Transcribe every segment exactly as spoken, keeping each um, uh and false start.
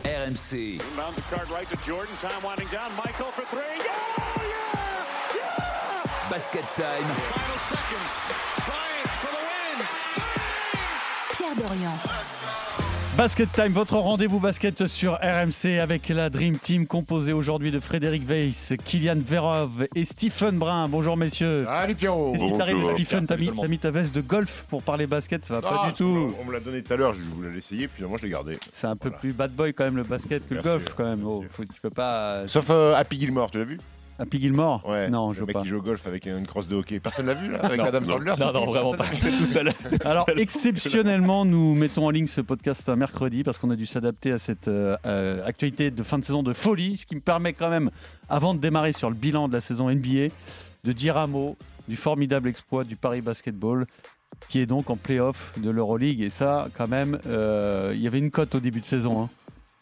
R M C. Basket Time. Pierre Dorian. Basket Time, votre rendez-vous basket sur R M C avec la Dream Team composée aujourd'hui de Frédéric Weiss, Kylian Verov et Stephen Brun. Bonjour messieurs. Salut Pierrot. Qu'est-ce qui t'arrive Stephen? T'as mis, Salut, t'as mis ta veste de golf pour parler basket, ça va Ah, pas du tout. On me l'a donné tout à l'heure, je voulais l'essayer, puis finalement je l'ai gardé. C'est un peu Voilà. plus bad boy quand même le basket que Merci, le golf quand même. merci. Oh, faut- tu peux pas... Sauf euh, Happy Gilmore, tu l'as vu? Happy Gilmore Ouais. Non, je le veux mec pas. qui joue au golf avec une crosse de hockey. Personne l'a vu là avec Non, Adam non, Sandler? non, non, vraiment pas. Tout à l'heure. Alors exceptionnellement, nous mettons en ligne ce podcast un mercredi parce qu'on a dû s'adapter à cette euh, euh, actualité de fin de saison de folie, ce qui me permet quand même, avant de démarrer sur le bilan de la saison N B A, de dire un mot du formidable exploit du Paris Basketball, qui est donc en play-off de l'Euroleague. Et ça, quand même, euh, il y avait une cote au début de saison. Hein.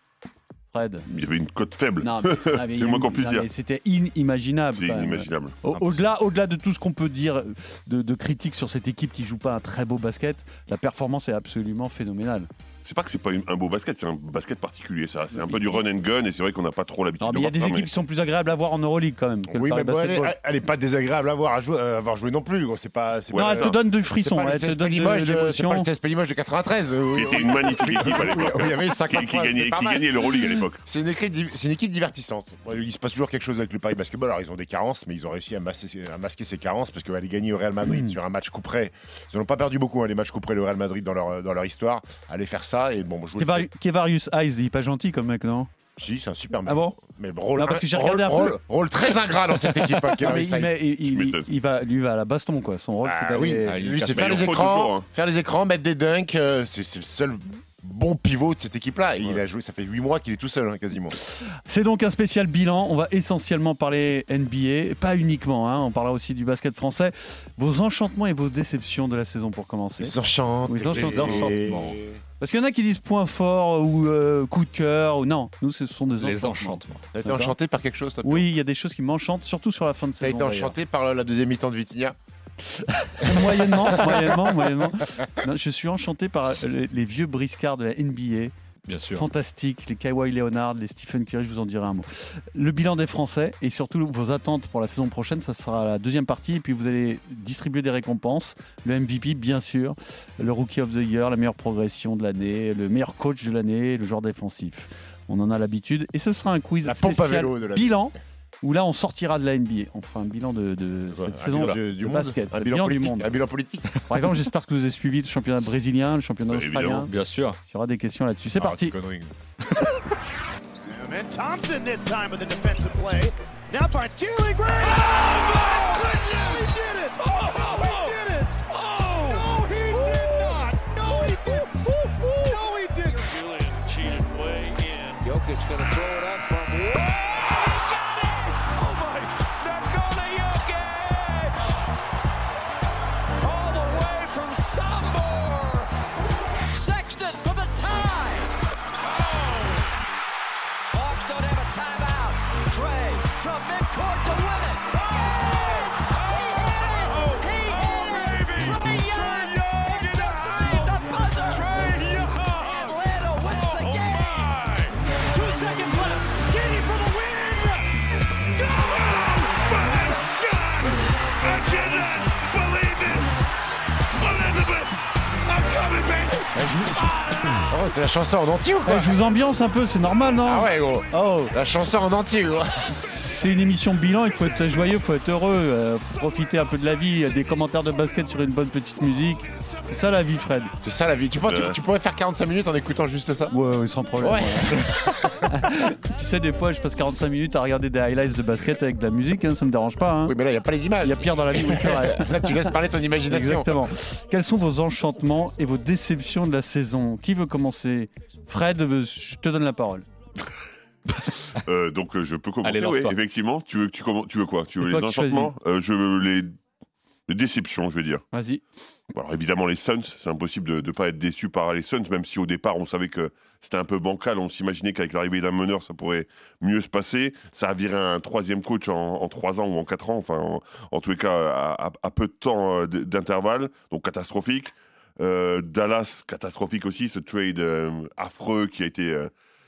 Fred. Il y avait une cote faible. Non, mais, non, mais C'est il y a le moins une- qu'on puisse non, dire. mais c'était inimaginable. C'est quand même. inimaginable. Au- Au-delà, au-delà de tout ce qu'on peut dire de, de critiques sur cette équipe qui joue pas un très beau basket, la performance est absolument phénoménale. C'est pas que c'est pas une- un beau basket, c'est un basket particulier, ça. C'est un peu du run and gun, et c'est vrai qu'on n'a pas trop l'habitude Non, mais de il y a voir des ça, équipes mais- qui sont plus agréables à voir en Euroleague quand même. Que Oui, le mais Paris bon, elle, Basketball. est, elle est pas désagréable à voir à jouer, euh, avoir joué non plus. gros. C'est pas. C'est Ouais, non, pas, elle te ça. donne du c'est frisson, pas le elle te C S P donne de Limoges de- c'est l'émotion. pas le C S P Limoges de quatre-vingt-treize. euh, Qui était une magnifique équipe à l'époque. où il y avait cinquante Qui, qui points, gagnait, c'était pas qui mal. gagnait l'Euroleague à l'époque. C'est une, équipe, div- c'est une équipe divertissante. Bon, il se passe toujours quelque chose avec le Paris Basketball. Alors, ils ont des carences, mais ils ont réussi à masquer, à masquer ces carences parce qu'elle est gagnée au Real Madrid Mm. sur un match coup près. Ils n'ont pas perdu beaucoup, hein, les matchs coup près, le Real Madrid, dans leur, dans leur histoire. Aller faire ça et bon, jouer. Kevar- Kevarius Hayes, il est pas gentil comme mec, non? Si, c'est un super mec. Ah bon? Mais rôle, Non, parce que j'ai rôle- regardé un peu. rôle, rôle très ingrat dans cette équipe. hein, Non, Kevin mais il, Sainz. met- il- il- Tu m'étonnes. il va, lui va à la baston quoi. Son rôle, Ah c'est oui, d'aller. ah, il lui, casse c'est pas faire les les pros écrans, toujours, hein. faire les écrans, mettre des dunks. euh, c'est, c'est le seul bon pivot de cette équipe-là. Et il Ouais. a joué, ça fait huit mois qu'il est tout seul, hein, quasiment. C'est donc un spécial bilan. On va essentiellement parler N B A, pas uniquement. Hein, on parlera aussi du basket français. Vos enchantements et vos déceptions de la saison pour commencer. Ils s'enchantent. Oui, ils s'enchantent. Et- Enchantements. Parce qu'il y en a qui disent point fort ou euh, coup de cœur ou non. Nous, ce sont des Les enchantements. enchantements. T'as été D'accord. enchanté par quelque chose, toi, Pierre? Oui, il y a des choses qui m'enchantent, surtout sur la fin de T'as saison. été enchanté par la deuxième mi-temps de Vitinha? d'ailleurs. Moyennement, moyennement, moyennement. Non, je suis enchanté par les, les vieux briscards de la N B A. Bien sûr. Fantastique, les Kawhi Leonard, les Stephen Curry, je vous en dirai un mot. Le bilan des Français et surtout vos attentes pour la saison prochaine, ça sera la deuxième partie. Et puis vous allez distribuer des récompenses. Le M V P, bien sûr, le Rookie of the Year, la meilleure progression de l'année, le meilleur coach de l'année, le joueur défensif. On en a l'habitude. Et ce sera un quiz La pompe à spécial vélo de la bilan où là on sortira de la N B A. On fera un bilan de, de cette Un saison bilan de, du, du de monde, basket. un Le bilan, bilan du politique, monde. un bilan politique. Par exemple, j'espère que vous avez suivi le championnat brésilien, le championnat Ouais, australien. évidemment. Bien sûr. Il y aura des questions là-dessus. C'est Ah, parti. c'est connerie. And Thompson this time with the defensive play. Now by Jalen Green. Oh my goodness! He did it! Oh, he did it! Oh! No, he did not! No, he didn't! No, he didn't! Julian cheated way in. Jokic gonna throw it up from way. Oh my! Nikola Jokic! All the way from Sombor. Sexton for the tie. Oh! Hawks don't have a timeout. Trey from midcourt to win it. Yes! He hit it! He hit it! Trey Young! It's a three at the buzzer! Trey Young! Atlanta wins the game! Two seconds left. Giddy for the win! Go! My God! I cannot believe this! Elizabeth! I'm coming, baby! Oh, c'est la chanson en entier ou quoi? Eh, je vous ambiance un peu, c'est normal, non? Ah ouais, gros. Oh, La chanson en entier, gros. c'est une émission bilan, il faut être joyeux, il faut être heureux, euh, faut profiter un peu de la vie, il y a des commentaires de basket sur une bonne petite musique. C'est ça la vie, Fred. C'est ça la vie. Tu, penses, tu, Euh. tu pourrais faire quarante-cinq minutes en écoutant juste ça? Ouais, ouais, sans problème. Ouais. voilà. Tu sais, des fois, je passe quarante-cinq minutes à regarder des highlights de basket avec de la musique, hein, ça me dérange pas. Hein. Oui, mais là, il n'y a pas les images. Il y a pire dans la vie, oui, c'est vrai. Là, tu laisses parler ton imagination. Exactement. Quels sont vos enchantements et vos déceptions de la saison? Qui veut commencer? Fred, euh, je te donne la parole. Euh, donc euh, je peux commencer, Allez, oui, lance-toi. effectivement. Tu veux, tu, commen- tu veux quoi? Tu veux C'est toi les qui choisis. enchantements? euh, Je veux les... les déceptions, je vais dire. Vas-y. Bon, alors évidemment, les Suns, c'est impossible de ne pas être déçu par les Suns, même si au départ, on savait que c'était un peu bancal. On s'imaginait qu'avec l'arrivée d'un meneur, ça pourrait mieux se passer. Ça a viré un troisième coach en, en trois ans ou en quatre ans, enfin, en, en tous les cas, à, à- à peu de temps euh, d- d'intervalle, donc catastrophique. Euh, Dallas, catastrophique aussi, ce trade euh, affreux qui a été, euh,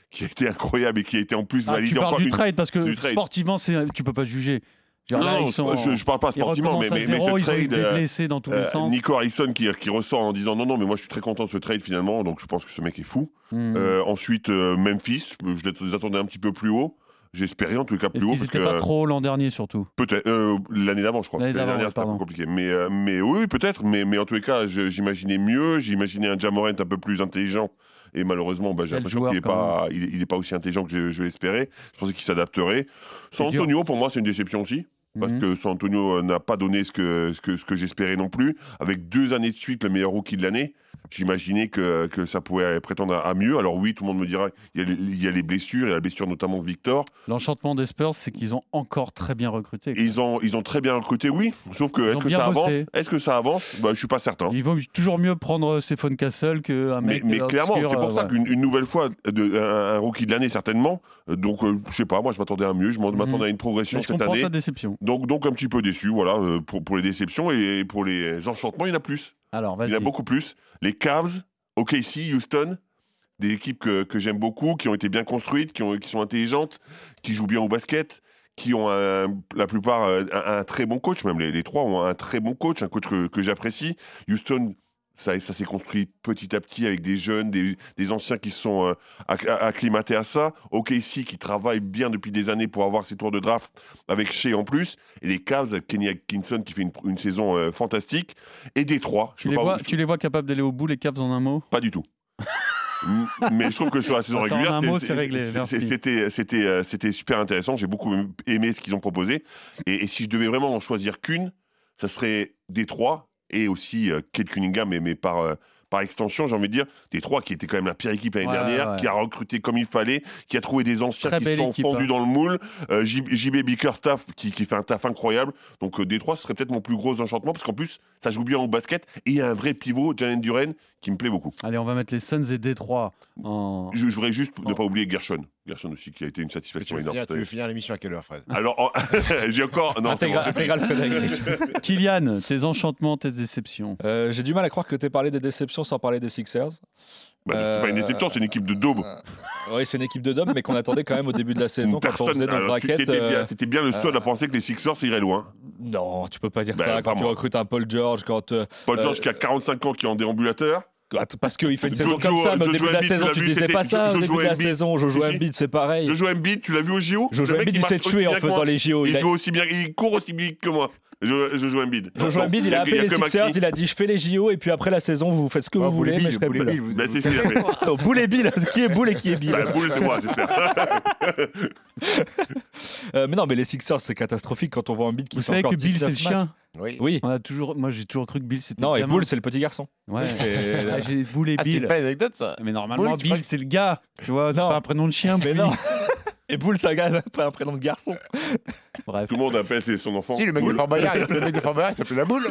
qui a été incroyable et qui a été en plus Ah, validé tu parles encore du une... trade parce que du trade. sportivement, c'est... tu peux pas juger. Genre, là, Non, ils sont... je, je parle pas ils sportivement, mais, recommencent à mais, mais zéro, ce ils ont eu trade, des euh, blessés dans tous les euh, sens. Nico Harrison qui, qui ressort en disant non, non, mais moi je suis très content de ce trade finalement, donc je pense que ce mec est fou. Hmm. Euh, ensuite, euh, Memphis, je, je les attendais un petit peu plus haut. J'espérais en tout cas plus Est-ce haut. qu'ils Parce étaient que, pas trop l'an dernier surtout? Peut-être euh, l'année d'avant, je crois. L'année d'avant, dernière, ouais, c'était un peu pardon. compliqué. Mais, euh, mais oui, oui, peut-être. Mais, mais en tous les cas, je- j'imaginais mieux. J'imaginais un Ja Morant un peu plus intelligent. Et malheureusement, bah, j'ai Quel l'impression joueur, qu'il n'est quand pas, il, est- il est pas aussi intelligent que je, je l'espérais. Je pensais qu'il s'adapterait. San C'est dur. Antonio, pour moi, c'est une déception aussi. Parce Mhm. que San Antonio euh, n'a pas donné ce que, ce que, ce que j'espérais non plus. Avec deux années de suite, le meilleur rookie de l'année, j'imaginais que, que ça pouvait prétendre à, à mieux. Alors oui, tout le monde me dira, il y a, les- il y a les blessures, il y a la blessure notamment de Victor. L'enchantement des Spurs, c'est qu'ils ont encore très bien recruté. Et ils ont, ils ont très bien recruté, oui. Sauf que, Ils est-ce ont que bien ça avance bossé. Est-ce que ça avance bah, Je suis pas certain. Il vaut toujours mieux prendre Stéphane Castle qu'un Mais, mec. mais obscur, clairement, c'est pour euh, ça voilà. qu'une une nouvelle fois, de, un, un rookie de l'année, certainement. Euh, Donc, euh, je sais pas, moi, je m'attendais à mieux. Je m'en- Mhm. m'attendais à une progression Mais je cette comprends année. ta déception. Donc, donc, un petit peu déçu, voilà, euh, pour, pour les déceptions. Et pour les enchantements, il y en a plus. Alors, Il y en a vas-y. beaucoup plus. Les Cavs, O K C, Houston, des équipes que, que j'aime beaucoup, qui ont été bien construites, qui, ont, qui sont intelligentes, qui jouent bien au basket, qui ont un- la plupart euh, un, un très bon coach, même les, les trois ont un très bon coach, un coach que, que j'apprécie. Houston, ça, ça s'est construit petit à petit avec des jeunes, des, des anciens qui se sont euh, acc- acclimatés à ça. O K C qui travaille bien depuis des années pour avoir ses tours de draft avec Shea en plus. Et les Cavs, Kenny Atkinson qui fait une, une saison euh, fantastique. Et Détroit. je Tu peux les, pas- vois, je- tu les vois capables d'aller au bout, les Cavs, en un mot? Pas du tout. M- Mais je trouve que sur la saison Ça, en régulière, un mot, c'était- c'est réglé, c'est- merci. c'était c'était euh, c'était super intéressant. J'ai beaucoup aimé ce qu'ils ont proposé. Et, et si je devais vraiment en choisir qu'une, ça serait Détroit et aussi euh, Kate Cunningham, mais, mais par euh, par extension, j'ai envie de dire Détroit qui était quand même la pire équipe l'année Ouais, dernière, ouais. qui a recruté comme il fallait, qui a trouvé des anciens Très qui belle sont équipe, fondus hein. dans le moule. Euh, J- JB Bickerstaff qui, qui fait un taf incroyable. Donc euh, Détroit, ce serait peut-être mon plus gros enchantement parce qu'en plus, ça joue bien au basket et il y a un vrai pivot, Jalen Duren, qui me plaît beaucoup. Allez, on va mettre les Suns et Détroit en. Je voudrais juste ne Oh. pas oublier Gershon. Gershon aussi, qui a été une Tu satisfaction veux, énorme. finir, tu veux finir l'émission à quelle heure, Fred? Alors, en- j'ai encore. Non, c'est bon, Intégral, j'ai fini. intégral Frédéric. Kylian, tes enchantements, tes déceptions. Euh, J'ai du mal à croire que tu aies parlé des déceptions sans parler des Sixers. Bah, c'est pas une déception, c'est une équipe de daube. Euh, oui, c'est une équipe de Dom, mais qu'on attendait quand même au début de la saison quand on Personne. faisait notre alors, tu- bracket. T'étais bien, euh, t'étais bien le seul euh, à penser que les Sixers iraient loin. Non, tu peux pas dire Bah, ça pas quand tu moi. recrutes un Paul George, quand euh, Paul Euh, George qui a quarante-cinq ans, qui est en déambulateur. parce qu'il fait une saison Jojo- comme ça, mais au Jojo début de la Embiid, saison, tu l'as tu vu, disais c'était pas ça. Au Jojo début de la Embiid. saison, Jojo Si, si. Embiid, c'est pareil. Jojo Embiid, tu l'as vu au J O? Jojo Le mec, Embiid, il marche s'est aussi tué bien en que faisant moi. les J O. Il Il a- joue aussi bien, il court aussi bien que moi. Jo- Jojo Embiid. Jojo Non, Embiid, il y a appelé y les que Sixers, Maxi. il a dit je fais les J O et puis après la saison vous faites ce que Oh, vous voulez, Boule et mais je Bill, serai Boule plus et là. Bill, vous- Bah, vous c'est ce qu'il a savez. fait. Oh, Boule et Bill, qui est Boule et qui est Bill. Bah, Boule, c'est moi, j'espère. Euh, mais non, mais les Sixers c'est catastrophique quand on voit un Embiid qui Vous fait savez encore que Bill, c'est le dix-neuf matchs. chien. Oui. Oui. On a toujours... Moi, j'ai toujours cru que Bill, c'était Non, le et gamin. Boule c'est le petit garçon. Ouais. C'est- Ah, j'ai Boule et Ah, c'est Bill. pas une anecdote, ça. Mais normalement, Boule, tu crois Bill, c'est le gars. Tu vois, c'est Non. pas un prénom de chien. Mais Bill. non. Et Boule, ça gagne pas un prénom de garçon. Bref. Tout le monde appelle c'est son enfant. Si, le mec de Boule. Fort Boyard, le mec de Fort Boyard, il s'appelait la boule.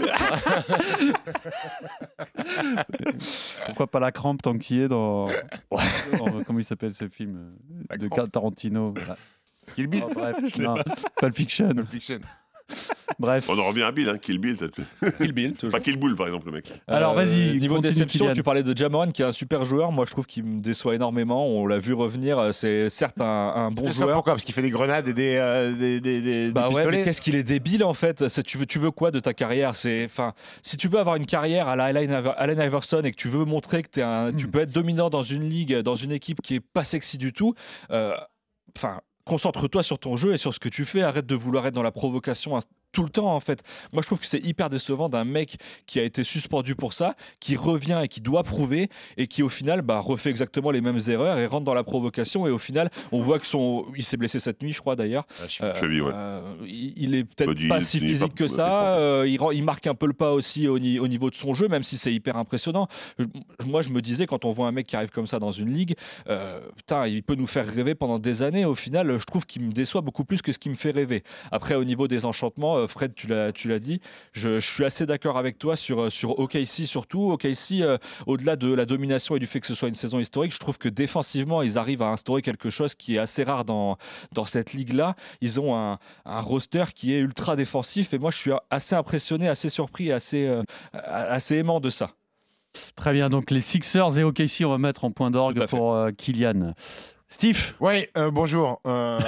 Pourquoi pas la crampe tant qu'il est dans... dans- Comment il s'appelle ce film euh, La de Crampe. Tarantino. Voilà. Kill Bill. Oh, bref, non, Pulp Fiction. Pulp Fiction. Bref. On en revient à Bill, hein, Kill Bill. t'as- Kill Bill, toujours. Pas Kill Bull, par exemple, le mec. Alors, vas-y, Niveau continue, déception, Kylian. tu parlais de Ja Morant qui est un super joueur. Moi, je trouve qu'il me déçoit énormément. On l'a vu revenir. C'est certes un, un bon Je sais joueur. Pourquoi? Parce qu'il fait des grenades et des, euh, des, des, des, Bah des ouais, pistolets. mais qu'est-ce qu'il est débile en fait. C'est- Tu veux, tu veux quoi de ta carrière? C'est, enfin, si tu veux avoir une carrière à la Allen Iver- Allen Iverson et que tu veux montrer que t'es un, tu Mm. peux être dominant dans une ligue, dans une équipe qui est pas sexy du tout. euh, Enfin. Concentre-toi sur ton jeu et sur ce que tu fais. Arrête de vouloir être dans la provocation hein, tout le temps, en fait. Moi, je trouve que c'est hyper décevant d'un mec qui a été suspendu pour ça, qui revient et qui doit prouver, et qui, au final, bah, refait exactement les mêmes erreurs et rentre dans la provocation. Et au final, on voit que son... Il s'est blessé cette nuit, je crois, d'ailleurs. Ah, je- Euh, Cheville, ouais. euh, il il est peut-être Bah, dis, pas il- si il est physique pas- que ouais, ça. franchement. euh, il, rend- il marque un peu le pas aussi au, ni- au niveau de son jeu, même si c'est hyper impressionnant. Je- moi, je me disais, quand on voit un mec qui arrive comme ça dans une ligue, euh, putain, il peut nous faire rêver pendant des années. Au final, je trouve qu'il me déçoit beaucoup plus que ce qui me fait rêver. Après, au niveau des enchantements, euh, Fred, tu l'as, tu l'as dit, je, je suis assez d'accord avec toi sur, sur O K C surtout. O K C, euh, au-delà de la domination et du fait que ce soit une saison historique, je trouve que défensivement, ils arrivent à instaurer quelque chose qui est assez rare dans, dans cette ligue-là. Ils ont un, un roster qui est ultra défensif et moi, je suis assez impressionné, assez surpris et assez, euh, assez aimant de ça. Très bien, donc les Sixers et O K C, on va mettre en point Tout d'orgue à fait. pour euh, Kylian. Steve, Oui, euh, bonjour. Euh...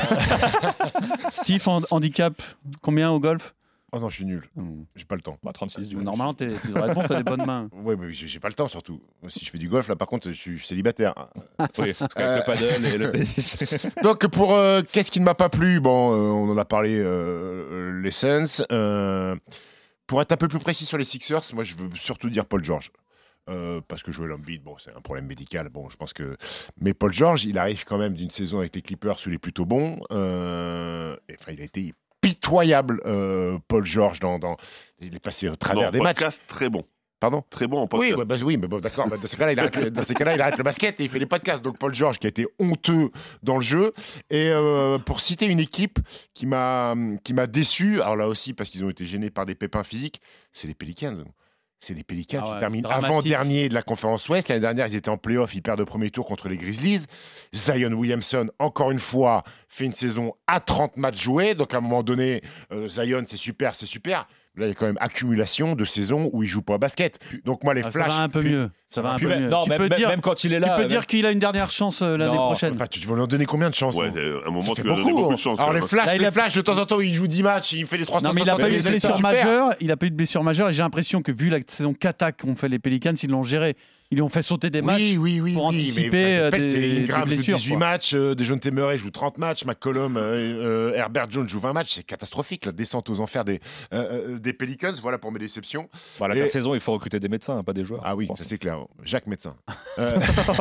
Steve en handicap, combien au golf? oh non, je suis nul. Hmm. J'ai pas le temps. Bah, trente-six du coup. Normalement, t'es- tu devrais répondre, t'as des bonnes mains. Ouais, mais j'ai j'ai pas le temps surtout. Si je fais du golf, là, par contre, je suis célibataire. Oui, parce qu'avec le paddle et le tennis. Donc, pour euh, qu'est-ce qui ne m'a pas plu? Bon, euh, on en a parlé, euh, les Suns. Euh, pour être un peu plus précis sur les Sixers, moi, je veux surtout dire Paul George. Euh, parce que Joel Embiid, bon, c'est un problème médical. Bon, je pense que. Mais Paul George, il arrive quand même d'une saison avec les Clippers où il est plutôt bon. Euh, et, Enfin, il a été pitoyable, euh, Paul George, dans, dans... il est passé au travers Non, des matchs. podcast, très bon. Pardon? Très bon en Oui, podcast. ouais, bah, oui, mais bon, d'accord. Bah, dans ces cas-là, il arrête le, dans ces cas-là, il arrête le basket et il fait les podcasts. Donc Paul George qui a été honteux dans le jeu. Et euh, pour citer une équipe qui m'a qui m'a déçu, alors là aussi parce qu'ils ont été gênés par des pépins physiques, c'est les Pelicans. C'est les Pelicans Ah ouais, qui terminent c'est dramatique. avant-dernier de la conférence Ouest. L'année dernière, ils étaient en play-off, ils perdent au premier tour contre les Grizzlies. Zion Williamson, encore une fois, fait une saison à trente matchs joués. Donc à un moment donné, euh, Zion, c'est super, c'est super. Là, il y a quand même accumulation de saisons où il joue pas au basket. Donc moi, les Ah, ça flashs. va un peu mieux. Ça va un Puis peu même- mieux. non, tu même, peux même- dire, même quand il est tu là. peux même- dire qu'il a une dernière chance euh, l'année Non, prochaine. Enfin, tu vas lui en donner combien de chances? Ouais, non c'est un moment, Ça tu fait vas donner beaucoup. beaucoup hein. de chance. Alors quand les même. flashs, Là, il les a- flashs, de temps en temps, il joue dix matchs, il fait les trois cents Non, mais il n'a pas eu de soixante-dix, blessure super. majeure. Il a pas eu de blessure majeure et j'ai l'impression que vu la saison qu'attaque qu'ont fait les Pelicans, ils l'ont géré. Ils lui ont fait sauter des matchs. Oui, oui, oui, pour oui, anticiper, mais, euh, enfin, je rappelle, des- c'est Ingram des joue blessures, dix-huit quoi. matchs, euh, Dejounte Murray joue trente matchs, McCollum, euh, euh, Herbert Jones joue vingt matchs, c'est catastrophique la descente aux enfers des, euh, euh, des Pelicans. Voilà pour mes déceptions. Bah, la Et- saison, il faut recruter des médecins, hein, pas des joueurs. Ah oui, je pense. ça c'est clair. Jacques médecin. Euh,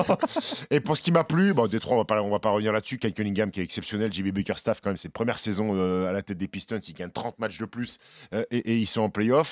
et pour ce qui m'a plu, bon, Détroit, on va pas, on va pas revenir là-dessus. Kyle Cunningham qui est exceptionnel, J B Bickerstaff quand même, c'est la première saison euh, à la tête des Pistons, ils gagnent trente matchs de plus euh, et, et ils sont en play-off.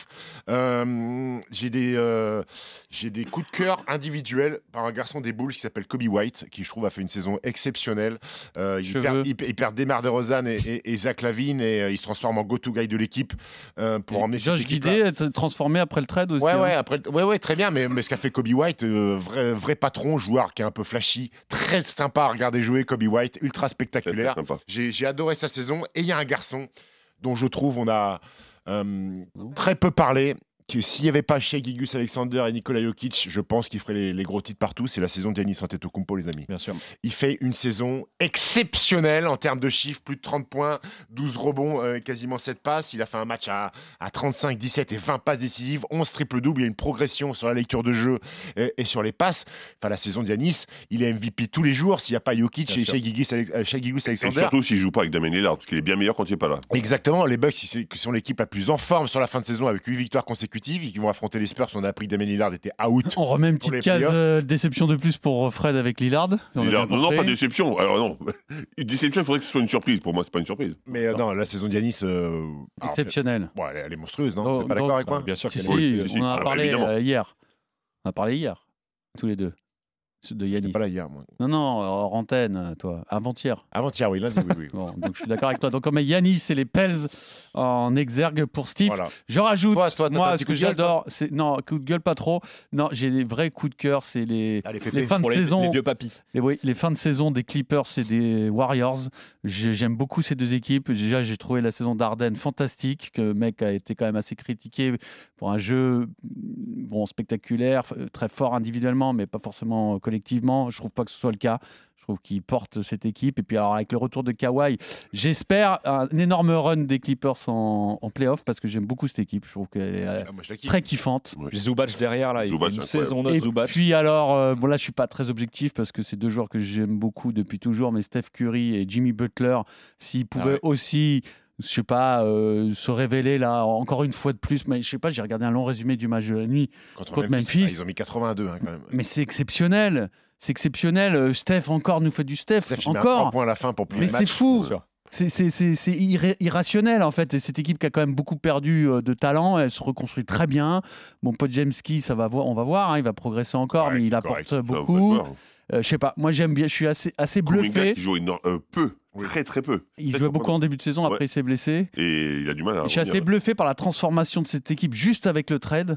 Euh, j'ai des, euh, j'ai des coups de cœur individuels par un garçon des Bulls qui s'appelle Kobe White, qui je trouve a fait une saison exceptionnelle. Euh, il, Cheveux. perd, il, il perd Demar DeRozan et, et, et Zach Lavine et euh, il se transforme en go-to guy de l'équipe euh, pour Et emmener cette Josh équipe-là. Giddey est transformé après le trade aussi. Ouais, hein. ouais, après, ouais, ouais, très bien, mais, mais ce qu'a fait Kobe White, euh, vrai, vrai patron, joueur qui est un peu flashy, très sympa à regarder jouer, Kobe White, ultra Très, très spectaculaire. sympa. J'ai j'ai adoré sa saison, et il y a un garçon dont je trouve on a euh, très peu parlé, que s'il n'y avait pas Shai Gilgeous-Alexander et Nikola Jokic, je pense qu'il ferait les, les gros titres partout. C'est la saison de Giannis Antetokounmpo, les amis. Bien sûr. Il fait une saison exceptionnelle en termes de chiffres, plus de trente points, douze rebonds, euh, quasiment sept passes. Il a fait un match à, à trente-cinq, dix-sept et vingt passes décisives, onze triple-double. Il y a une progression sur la lecture de jeu et, et sur les passes. Enfin, la saison de Giannis, il est M V P tous les jours. S'il n'y a pas Jokic Bien et sûr. Shai Gilgeous- euh, Shai Et Gilgeous-Alexander. surtout s'il joue pas avec Damien Lillard, parce qu'il est bien meilleur quand il est pas là. Exactement, les Bucks ils- qui sont l'équipe la plus en forme sur la fin de saison avec huit victoires consécutives et qui vont affronter les Spurs. On a appris que Damien Lillard était out. On remet une Pour les petite case playoffs. euh, déception de plus pour Fred avec Lillard. On a Lillard- bien non, non, compris. pas déception. Alors non, une déception, il faudrait que ce soit une surprise. Pour moi, c'est pas une surprise. Mais euh, non, la saison de Giannis, euh, alors, Exceptionnel. bon, elle, est- elle est monstrueuse, non Donc- T'es pas donc- d'accord avec moi Bien sûr Si, qu'il si, est. Oui, si, si. on en Ah a bah, parlé évidemment. euh, hier. On a parlé hier, tous les deux, de J'étais Yanis. pas là hier, moi. Non, non, hors antenne, toi, avant-hier. Avant-hier, oui, lundi, oui, oui. Bon, donc je suis d'accord avec toi. Donc on met Yanis et les Pels en exergue pour Steve. Voilà. Je rajoute, Toi, toi, t'as un moi, petit ce coup que de gueule, j'adore, c'est non, coup de gueule pas trop. Non, j'ai des vrais coups de cœur, c'est les Allez, les Pépé. fins de Pour les, saison. les vieux papis. Les, oui, les fins de saison des Clippers et des Warriors. J'ai- J'aime beaucoup ces deux équipes. Déjà, j'ai trouvé la saison d'Arden fantastique, que le mec a été quand même assez critiqué pour un jeu bon, spectaculaire, euh, très fort individuellement, mais pas forcément euh, collectivement. Je trouve pas que ce soit le cas. Je trouve qu'il porte cette équipe. Et puis, alors, avec le retour de Kawhi, j'espère un énorme run des Clippers en, en playoff parce que j'aime beaucoup cette équipe. Je trouve qu'elle est euh, Ah, moi, je la kiffe. très kiffante. Ouais. Zubac derrière, là. Il Zubac, fait une c'est incroyable. saison note Et Zubac. puis alors, euh, bon là je suis pas très objectif parce que c'est deux joueurs que j'aime beaucoup depuis toujours, mais Steph Curry et Jimmy Butler, s'ils pouvaient ouais. aussi, je sais pas, euh, se révéler là encore une fois de plus, mais je sais pas, j'ai regardé un long résumé du match de la nuit, Contre, contre Memphis, Memphis. ah, ils ont mis quatre-vingt-deux hein, quand même. mais c'est exceptionnel, c'est exceptionnel. Euh, Steph encore nous fait du Steph, Steph, il met un trois encore. points à la fin pour plier Mais le c'est match. fou. Bien sûr. C'est c'est- c'est- c'est irra- irrationnel en fait. Et cette équipe qui a quand même beaucoup perdu euh, de talent, elle se reconstruit très bien. Mon pote James Key, ça va voir, on va voir, hein, il va progresser encore, Ouais, mais il correct. apporte C'est un beaucoup. vrai joueur. Euh, je sais pas, moi j'aime bien, je suis assez, assez Kuminga bluffé. qui joue éno- euh, peu, Oui. très très peu. Il Très jouait beaucoup en surprenant. début de saison, après Ouais. il s'est blessé. Et il a du mal à Je suis assez revenir. bluffé par la transformation de cette équipe juste avec le trade.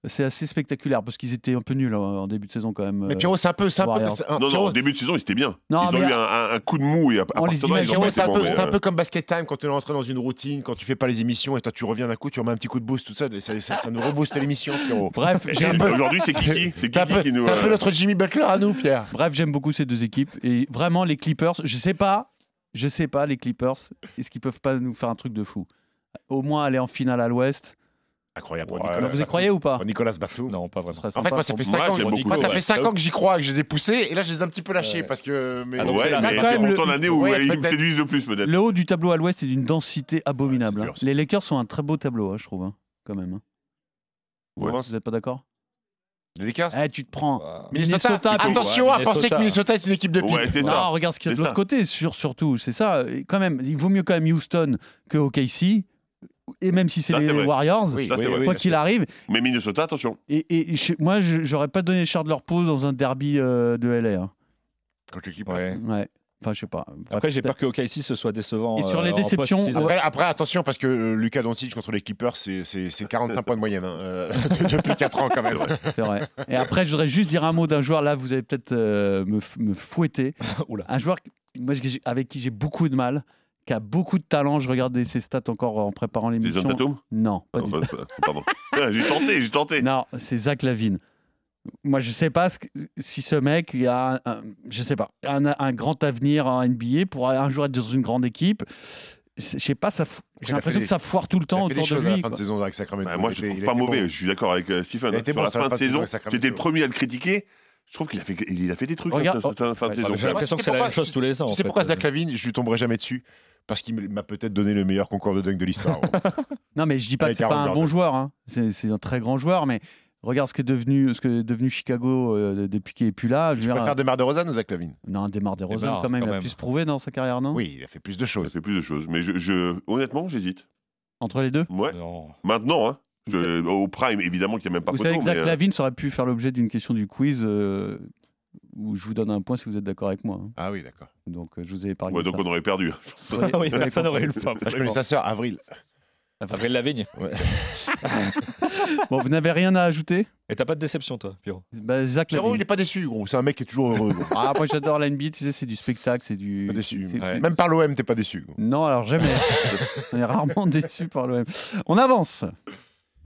c'est assez spectaculaire parce qu'ils étaient un peu nuls hein, en début de saison quand même. Mais euh, Pierrot, c'est un peu. C'est un peu Warriors. c'est un- Non, non, Pierrot, en début de saison, ils étaient bien. Non, ils ont mais eu un, un- un coup de mou et à, à on partir les de là, ils imagine, ont Pierrot, pas c'est été un, bons, peu, mais, c'est un euh, peu comme Basket Time quand tu es rentré dans une routine, quand tu fais pas les émissions et toi tu reviens d'un coup, tu remets un petit coup de boost, tout ça, et ça, ça, ça nous rebooste l'émission, Pierrot. Bref, et- j'ai un et peu- Aujourd'hui, c'est Kiki. C'est T'es un, Kiki peu, qui nous. t'es un peu euh, notre Jimmy Butler à nous, Pierre. Bref, j'aime beaucoup ces deux équipes et vraiment les Clippers, je sais pas, je sais pas les Clippers, est-ce qu'ils peuvent pas nous faire un truc de fou? Au moins aller en finale à l'Ouest. Incroyable. Ouais, Nicolas ouais. Vous y Batum. croyez ou pas? Pour Nicolas Batum. Non, pas Ce vraiment. serait En sympa fait, moi, ça pour- fait Moi, cinq ans, j'aime moi, beaucoup, ça ouais. fait cinq Ah ans que j'y crois, que je les ai poussés, et là, je les ai un petit peu lâchés Ouais. parce que. Mais... Ah, donc, c'est Ouais, là. mais Quand c'est même, le- pourtant l'année où Ouais, ils me peut-être. séduisent le plus, peut-être. Le haut du tableau à l'Ouest est d'une densité abominable. Ouais, hein. c'est dur, ça. Les Lakers sont un très beau tableau, hein, je trouve, hein, quand même. hein. Ouais. Vous n'êtes pas d'accord? Les Lakers. Eh, tu te prends. Bah, Minnesota, Minnesota, puis- attention à Ouais, penser que Minnesota. Minnesota est une équipe de pique. Ouais, c'est Non, ça. regarde ce qu'il y a de C'est l'autre ça. côté, sur, surtout, c'est ça. Et quand même, il vaut mieux quand même Houston que O K C. Et même si c'est Ça, les c'est vrai. Warriors, Oui, Ça, c'est oui, vrai. oui, quoi bien qu'il sûr. arrive. Mais Minnesota, attention. Et, et- et chez- moi, je- j'aurais pas donné cher de leur peau dans un derby euh, de L A. hein. Contre les Clippers. Ouais. Ouais. Enfin, je sais pas. Après, j'ai peur que O K C ce soit décevant. Et sur euh, les en déceptions, post-season. Après, après, attention, parce que euh, Luka Doncic contre les Clippers, c'est c'est- c'est quarante-cinq points de moyenne hein, euh, depuis quatre ans quand même. C'est vrai. Et après, je voudrais juste dire un mot d'un joueur. Là, vous allez peut-être euh, me, f- me fouetter. Oula. Un joueur que- moi, j'ai- avec qui j'ai beaucoup de mal, qui a beaucoup de talent. Je regardais ses stats encore en préparant Les l'émission. Tatum Non, pas Non, du pas- pas- Pardon. Ah, J'ai tenté, j'ai tenté. Non, c'est Zach Lavine. Moi, je sais pas ce que- si ce mec il a, un, un- je sais pas, un, un grand avenir en N B A pour un jour être dans une grande équipe. C'est- Je sais pas, ça. fou- J'ai Il a l'impression fait que ça foire tout le Il temps a fait des autour de choses à la lui. fin de quoi. saison avec Sacramento. Bah, moi, Il je était- trouve il pas était mauvais. bon. Je suis d'accord avec euh, Stephen. Il a hein. été Sur bon la sur la fin fin de de saison saison, avec Sacramento. j'étais le premier à le critiquer. Je trouve qu'il a fait, il a fait des trucs Regarde, hein, cette fin de Ouais, saison. J'ai l'impression Tu que sais c'est la pourquoi- même chose tous les ans. Tu en sais fait. pourquoi Zach Lavine, je lui tomberai jamais dessus? Parce qu'il m'a peut-être donné le meilleur concours de dunk de l'histoire. Non, mais je dis pas Avec que c'est pas Aaron un bon Gordon. joueur. hein. C'est c'est un très grand joueur, mais regarde ce que est devenu, ce que est devenu Chicago euh, depuis qu'il est plus là. Je veux Tu dire, préfères DeMar DeRozan ou Zach Lavine? non, Demar Derozan Demar, quand même, quand il a même. plus prouvé dans sa carrière, non? Oui, il a fait plus de Ça choses. fait plus de choses. Mais je, je- honnêtement, j'hésite. Entre les deux. Ouais. Non. Maintenant, hein. Je- au prime, évidemment qu'il n'y a même pas Vous photo. savez que Zach mais, euh, Lavine, ça aurait pu faire l'objet d'une question du quiz euh, où je vous donne un point si vous êtes d'accord avec moi. hein. Ah oui, d'accord. Donc euh, je vous ai épargné. ouais, donc ça. on aurait perdu. Soyez- Ah oui, soyez personne n'aurait eu le content. point. Ah, je connais sa sœur, Avril. Avril Lavigne. Bon, vous n'avez rien à ajouter? Et t'as pas de déception, toi, Pierrot? Bah, Zach Pierrot, il Lavine. n'est pas déçu, gros. C'est un mec qui est toujours heureux. gros. Ah, moi j'adore la N B A, tu sais, c'est du spectacle, c'est du. Pas déçu. c'est- Ouais. Même par l'O M, t'es pas déçu. gros. Non, alors jamais. On est rarement déçu par l'O M. On avance.